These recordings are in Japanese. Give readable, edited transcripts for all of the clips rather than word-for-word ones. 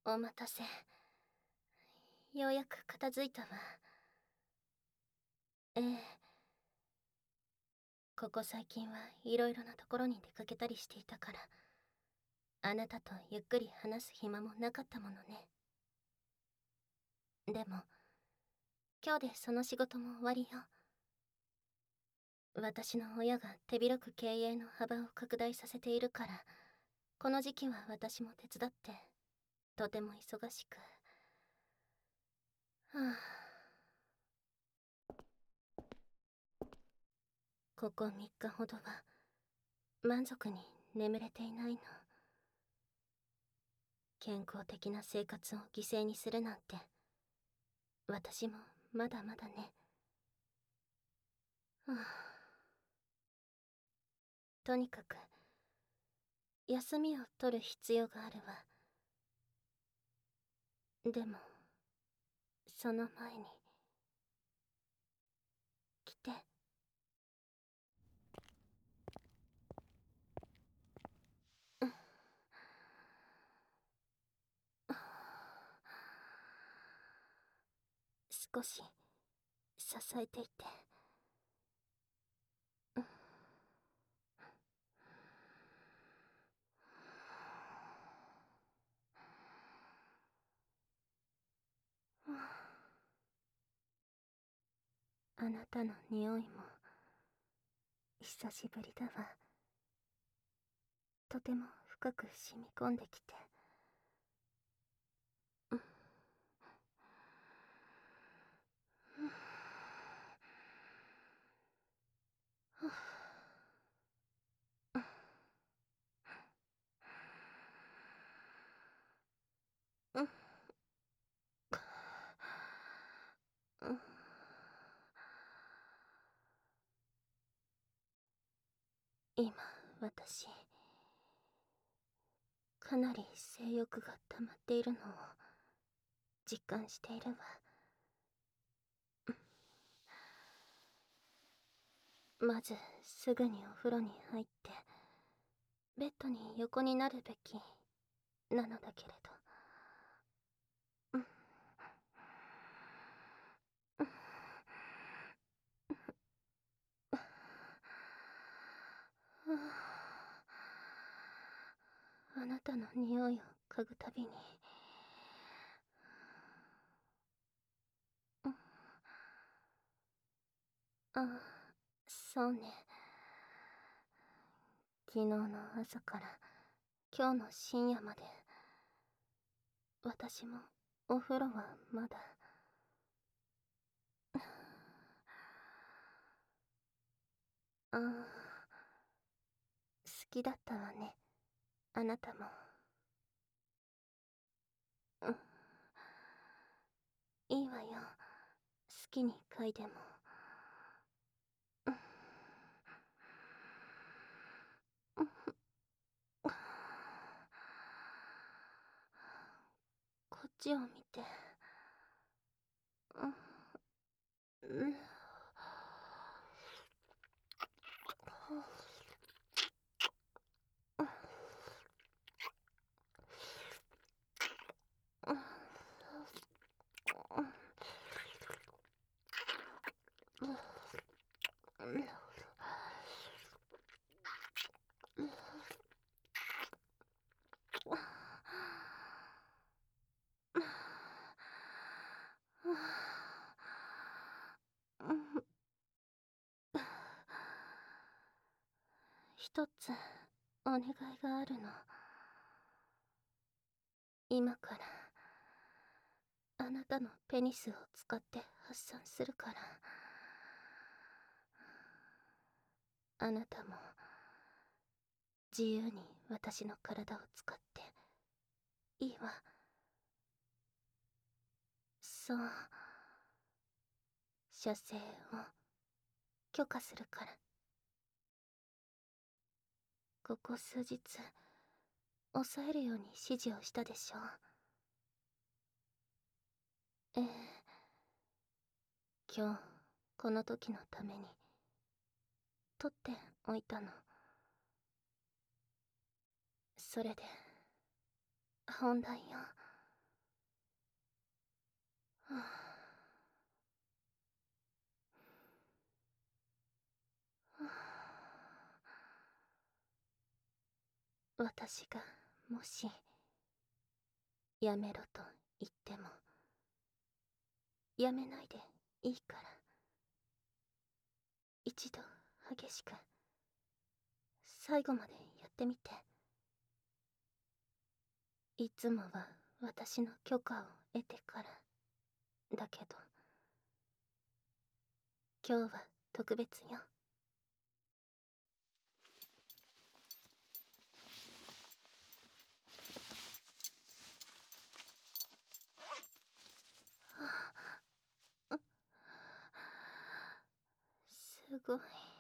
お待たせ。ようやく片付いたわ。ええ。ここ最近はいろいろなところに出かけたりしていたから、あなたとゆっくり話す暇もなかったものね。でも、今日でその仕事も終わりよ。私の親が手広く経営の幅を拡大させているから、この時期は私も手伝って、とても忙しく。はあ、ここ3日ほどは、満足に眠れていないの。健康的な生活を犠牲にするなんて、私もまだまだね。はあ、とにかく、休みを取る必要があるわ。でも、その前に、来て。うん。少し、支えていて。うん。あなたの匂いも、久しぶりだわ。とても深く染み込んできて。うん。うん。うん。今、私、かなり性欲が溜まっているのを実感しているわ。まずすぐにお風呂に入ってベッドに横になるべきなのだけれど、うん。うん。あなたの匂いを嗅ぐたびに、うん。ああ、そうね。昨日の朝から今日の深夜まで、私もお風呂はまだ。ああ、好きだったわね、あなたも。うん。いいわよ、好きに嗅いでも。うん。うん。こっちを見て。うん。うん。一つお願いがあるの。今からあなたのペニスを使って発散するから、あなたも自由に私の体を使っていいわ。そう、射精を許可するから。ここ数日抑えるように指示をしたでしょ。ええ、今日この時のために取っておいたの。それで本題よ。 私がもしやめろと言ってもやめないでいいから、一度激しく最後までやってみて。いつもは私の許可を得てからだけど、今日は特別よ。すごい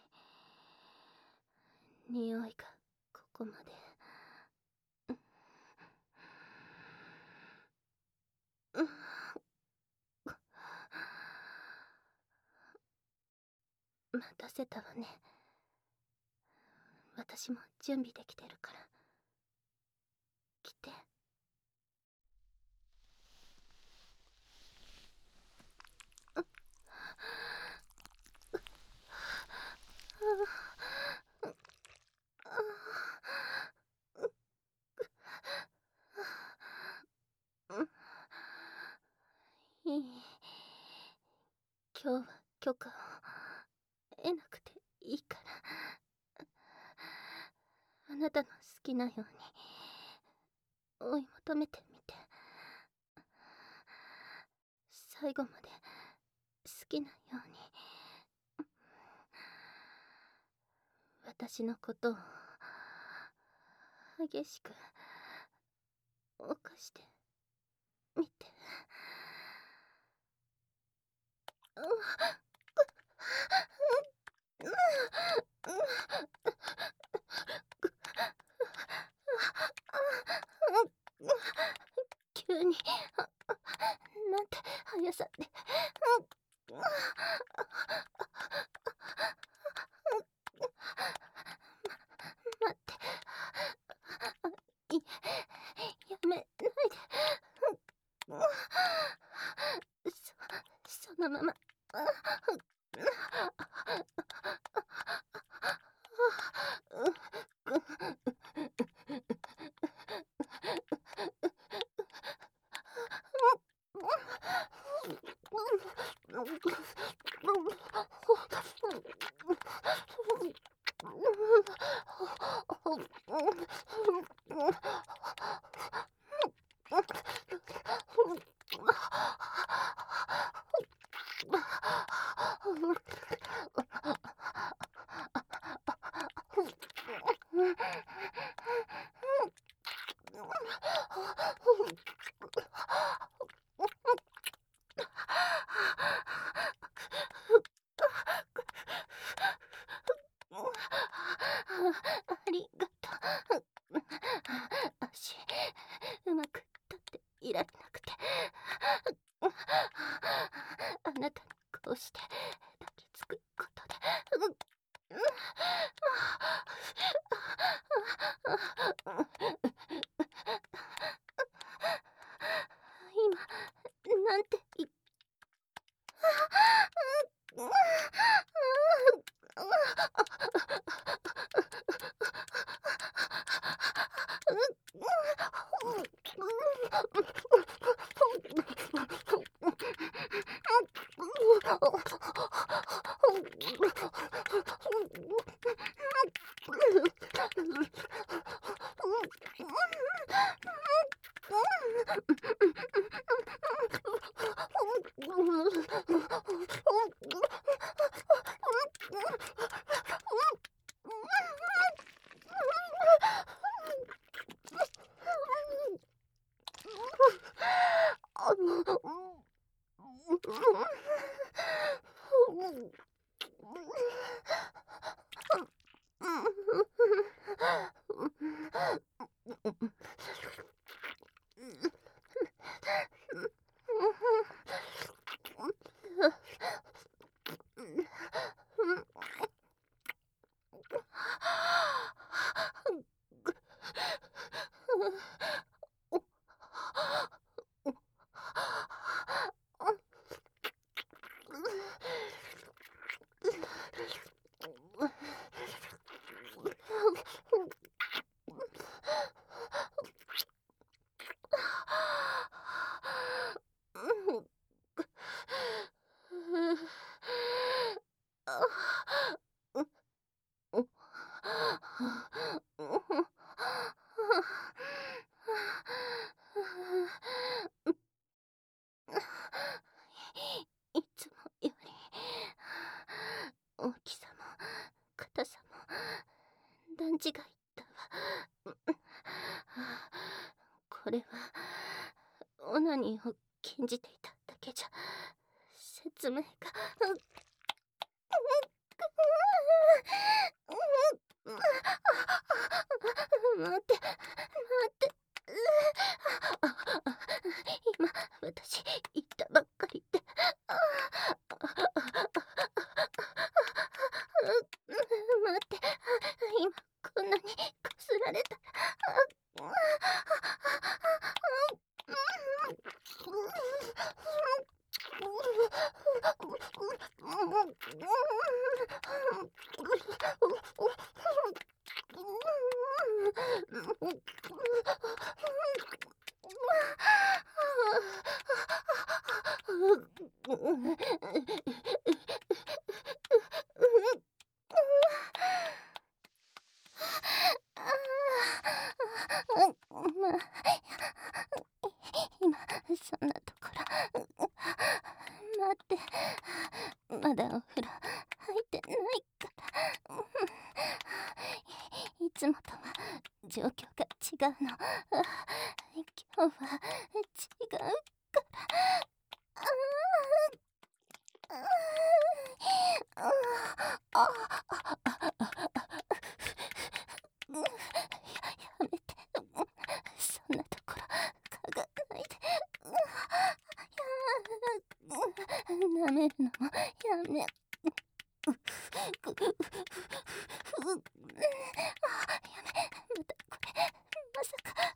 匂いがここまで。待たせたわね。私も準備できてるから来て。いい、今日は許可を得なくていいから、あなたの好きなように追い求めてみて。最後まで好きなように私のことを激しく犯してみて。急になんて速さで。待って、やめないで。そのまま。ありがとう。足うまく立っていられなくて、あなたにこうして抱きつくことで。今なんて言っこれはオナニーを禁じていただけじゃ説明が。待って待って。今私言ったばっかりで。待って、今こんなにこすられた。まあ、今そんなところ。待って、まだお風呂入ってないから。いつもとは状況が違うの。今日は違うから。やめて。そんなところ嗅がないで。舐めるのもやめ。またこれまさか。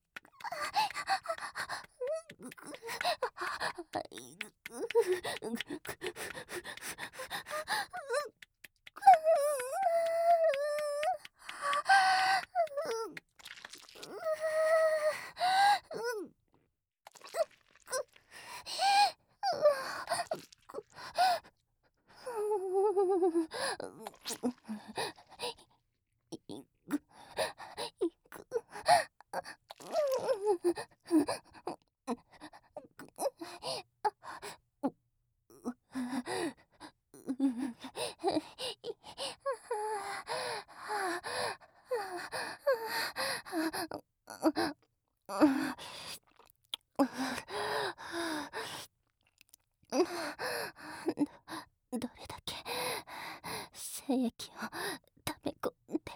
どれだけ精液を溜め込んで。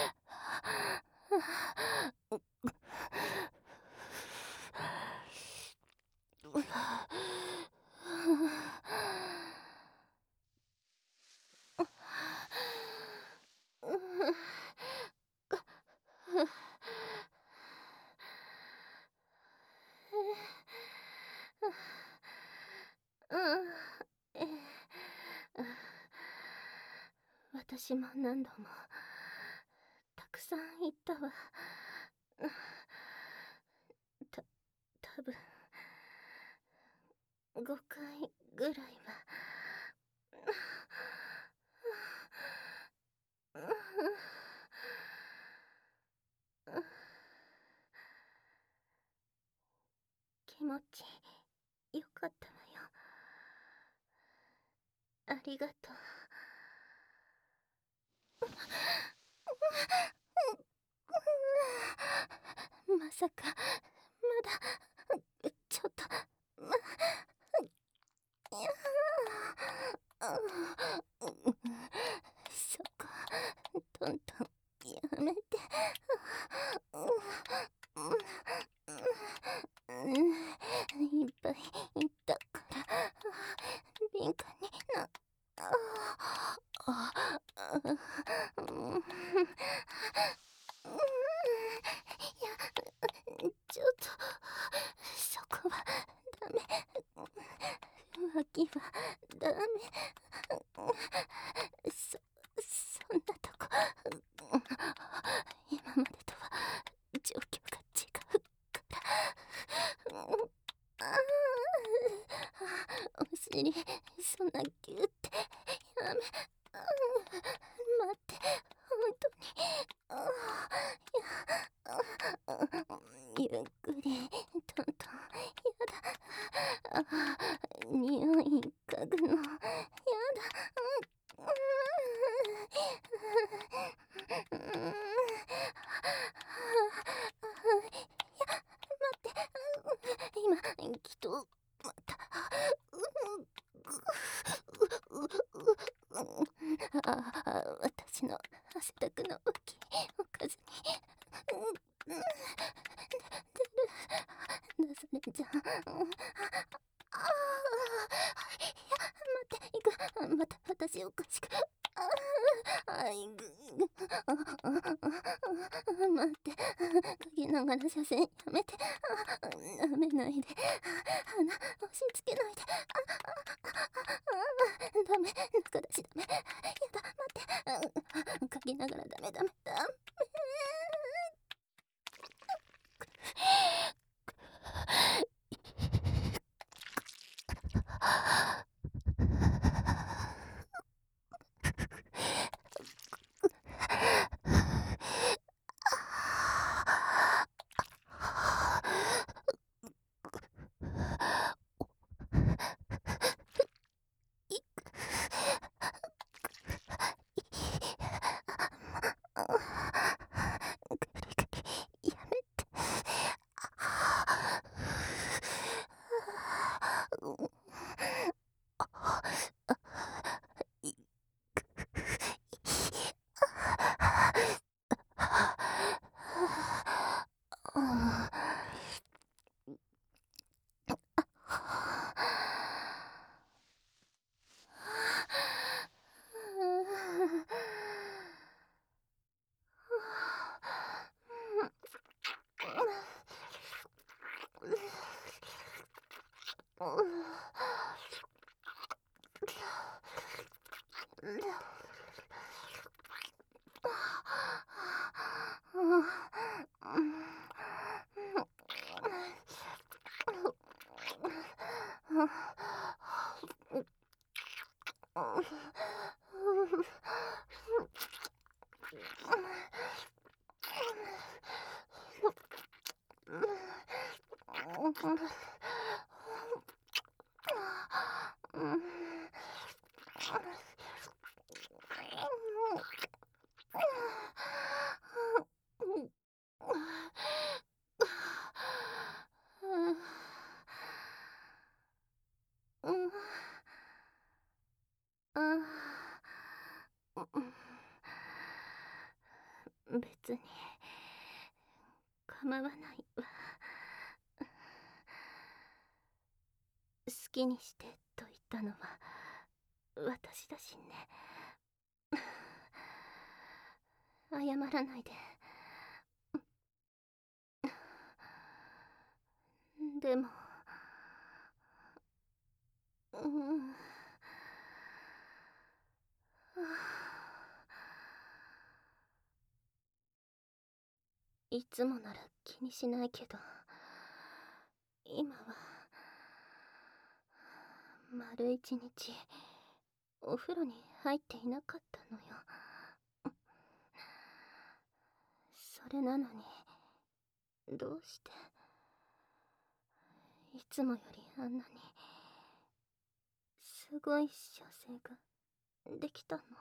私も何度もたくさん言ったわ。多分5回ぐらいは。気持ちよかったわよ。ありがとう。まさかまだちょっと。そこトントンやめて。いっぱい言ったから敏感にな。いや、ちょっとそこはダメ。脇はダメ。そんなとこ今までとは状況が出されちゃう。ああ、いや、待って、いく。また私おかしく。あいぐ待って、嗅ぎながら車線やめて。舐めないで。鼻押し付けないで。ダメ、中出しダメ。やだ、待って。嗅ぎながらダメダメダメ。やめて。別に構わないわ。好きにしてと言ったのは私だしね。謝らないで。でもいつもなら気にしないけど、今は丸一日お風呂に入っていなかったのよ。それなのにどうしていつもよりあんなにすごい射精ができたの。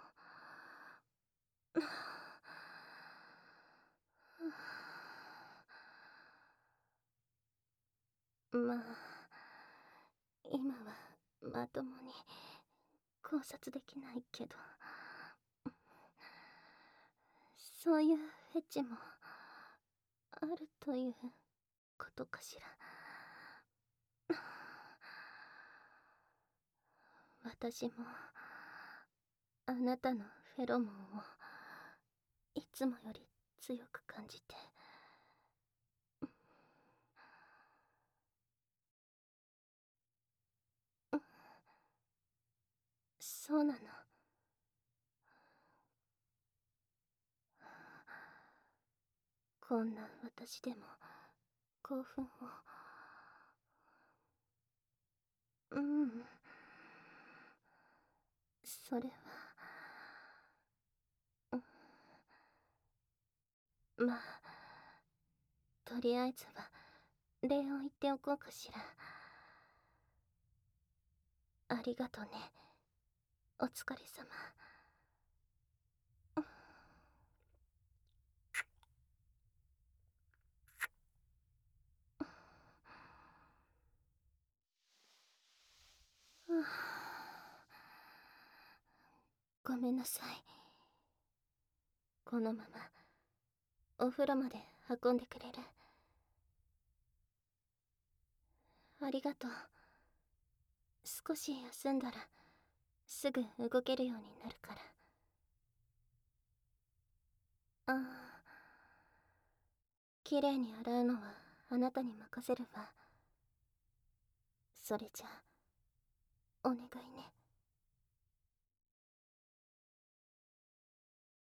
まあ今はまともに考察できないけど、そういうフェチもあるということかしら。私もあなたのフェロモンをいつもより強く感じて。そうなの。こんな私でも興奮を。それはまあ、とりあえずは礼を言っておこうかしら。ありがとね、お疲れ様。ごめんなさい。このままお風呂まで運んでくれる。ありがとう。少し休んだらすぐ動けるようになるから。ああ、きれいに洗うのはあなたに任せるわ。それじゃあお願いね。